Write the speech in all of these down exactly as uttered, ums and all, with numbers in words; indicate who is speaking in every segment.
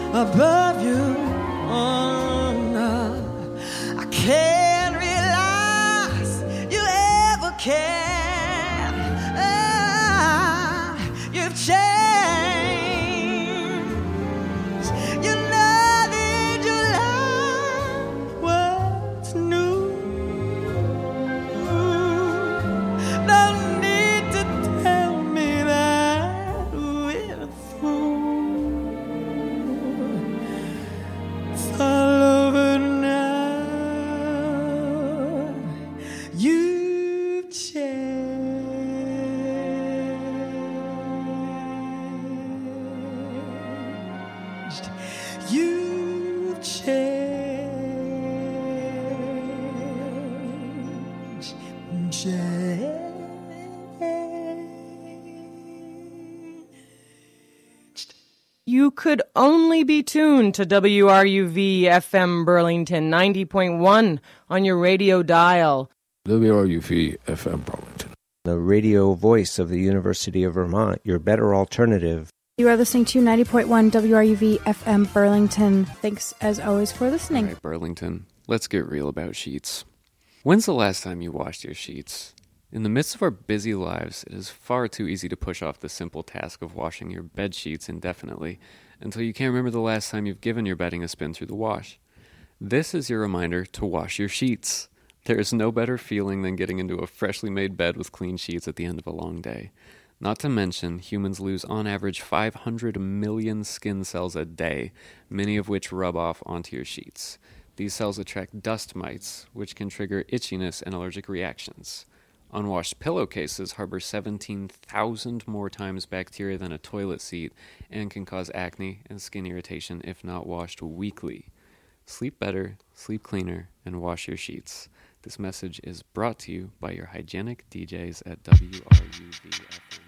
Speaker 1: above you. Oh, no. I can't realize you ever can. Ah, you've changed. You know that your life was new. Don't need to tell me that we're through. It's all over now. You've changed. You've changed. Changed.
Speaker 2: You could only be tuned to W R U V F M Burlington ninety point one on your radio dial.
Speaker 3: W R U V F M Burlington.
Speaker 4: The radio voice of the University of Vermont, your better alternative.
Speaker 5: You are listening to ninety point one W R U V F M Burlington. Thanks, as always, for listening.
Speaker 6: All right, Burlington, let's get real about sheets. When's the last time you washed your sheets? In the midst of our busy lives, it is far too easy to push off the simple task of washing your bed sheets indefinitely until you can't remember the last time you've given your bedding a spin through the wash. This is your reminder to wash your sheets. There is no better feeling than getting into a freshly made bed with clean sheets at the end of a long day. Not to mention, humans lose on average five hundred million skin cells a day, many of which rub off onto your sheets. These cells attract dust mites, which can trigger itchiness and allergic reactions. Unwashed pillowcases harbor seventeen thousand more times bacteria than a toilet seat and can cause acne and skin irritation if not washed weekly. Sleep better, sleep cleaner, and wash your sheets. This message is brought to you by your hygienic D Js at W R U V F M.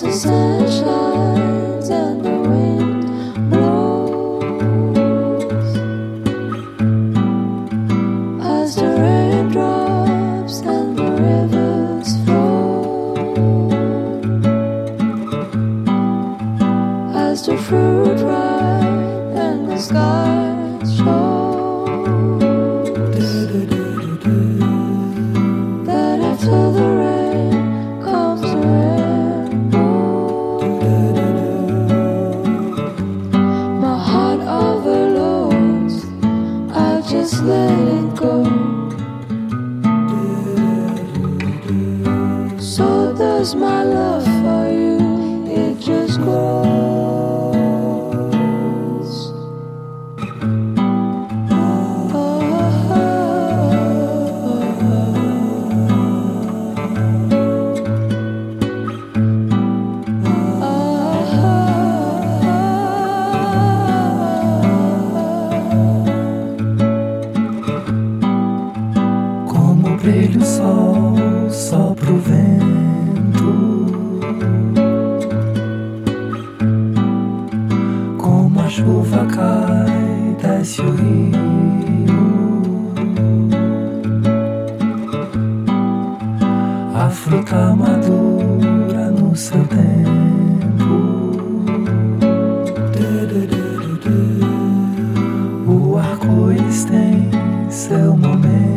Speaker 7: the sun shines and the wind blows, as the raindrops and the rivers flow, as the fruit ripe and the skies show. That after the rain comes the rainbow. My heart overloads, I just let it go. So does my love for you, it just grows.
Speaker 1: Brilha o sol, sopra o vento, como a chuva cai, desce o rio, a fruta madura no seu tempo, o arco-íris tem seu momento.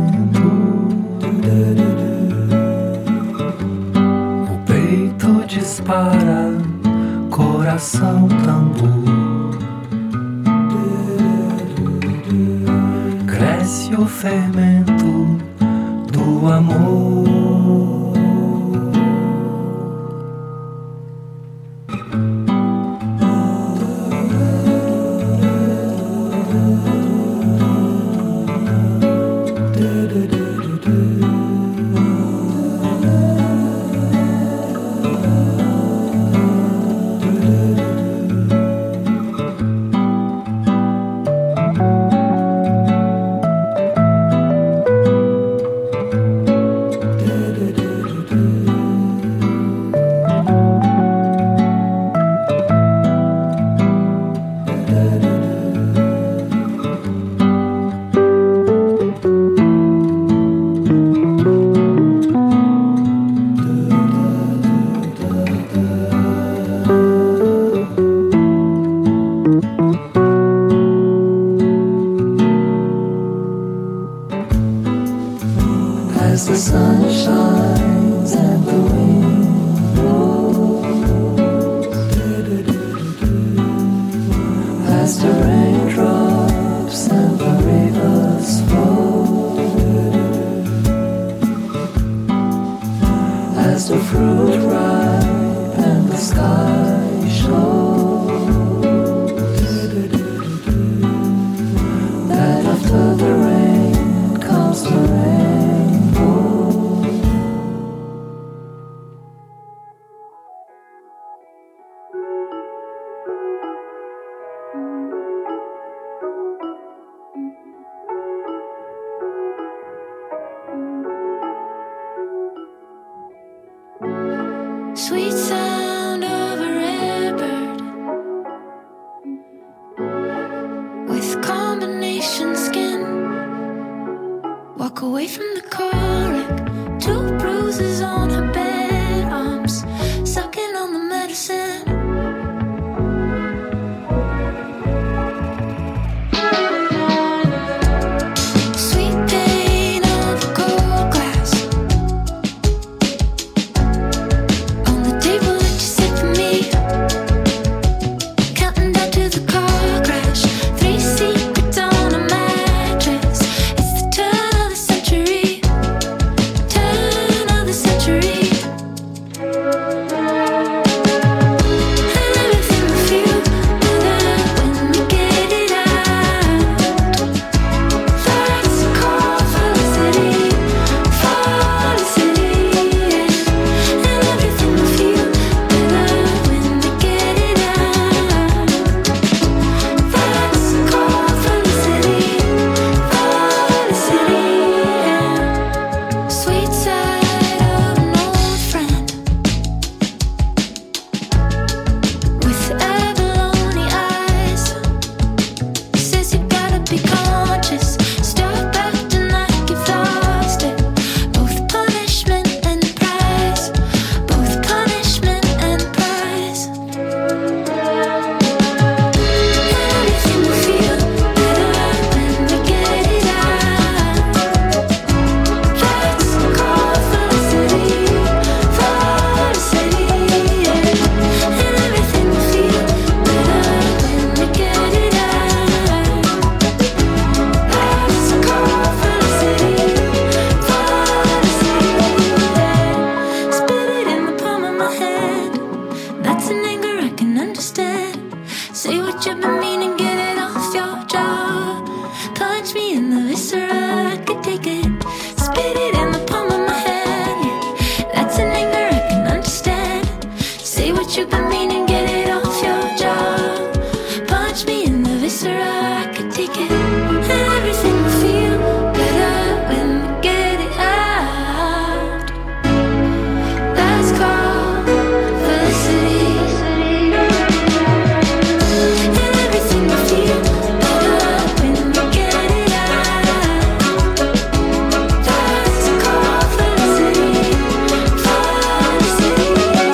Speaker 1: O peito dispara, coração tambor. Cresce o fermento do amor. As the sun shines and the wind blows, as the raindrops and the rivers flow, as the fruit ripe and the sky shows, that after the rain comes the rain.
Speaker 7: Sweet sound of a rare bird with combination skin. Walk away from the colic, two bruises on her bare arms, sucking on the medicine. Table what you've been meaning, get it off your jaw. Punch me in the viscera, I could take it. And everything will feel better when we get it out. That's called felicity. And everything will feel better when we get it out. That's called felicity. Felicity.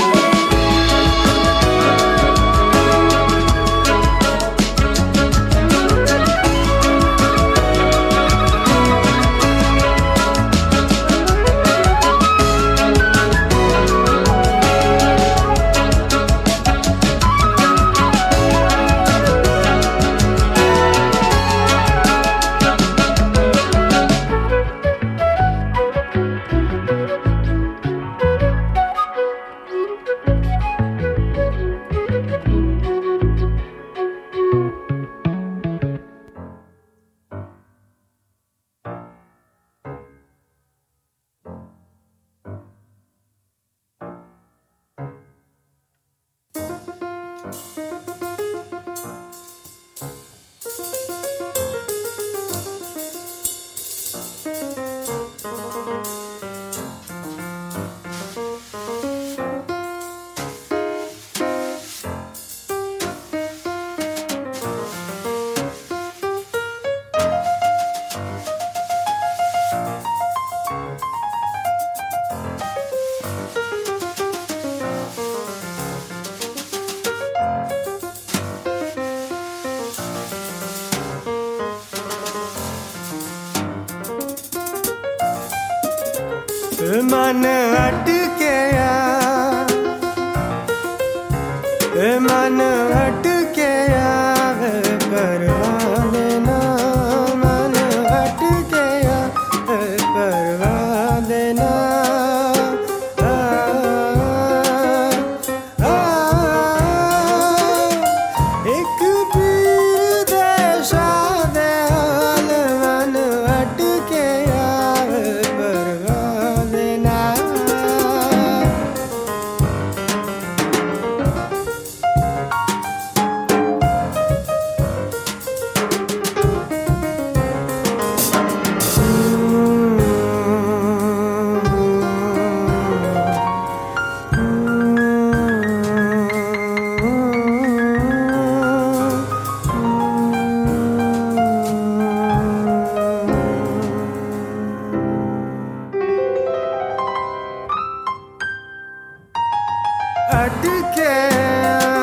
Speaker 8: मन अटकेया मन अटकेया करवा देना मन अटकेया करवा देना आ, आ, एक पीर देशा दे हाल मन अटकेया करवा देना अटके